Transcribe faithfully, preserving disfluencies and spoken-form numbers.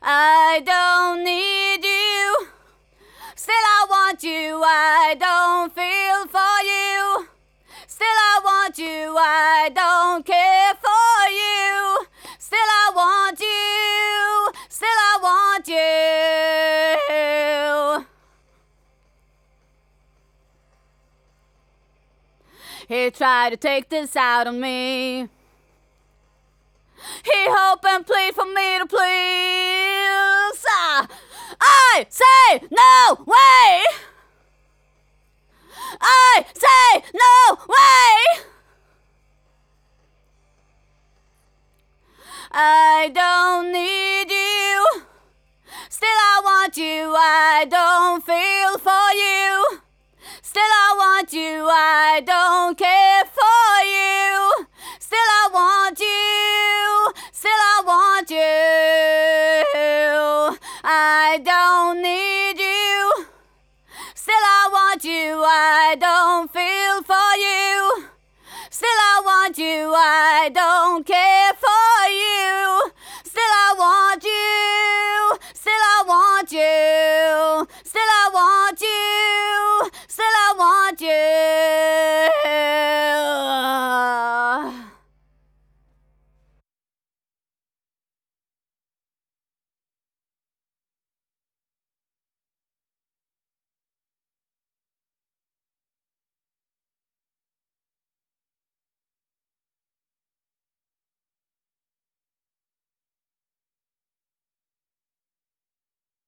I don't need you. Still I want you. I don't feel for you. Still I want you. I don't care for you. Still I want you. Still I want you. He tried to take this out on me. He hope and plead for me to please. Ah, I say no way. I say no way. I don't need you. Still I want you. I don't feel for you. Still I want you. I don't care for you. Still I want you. Still I want you. I don't need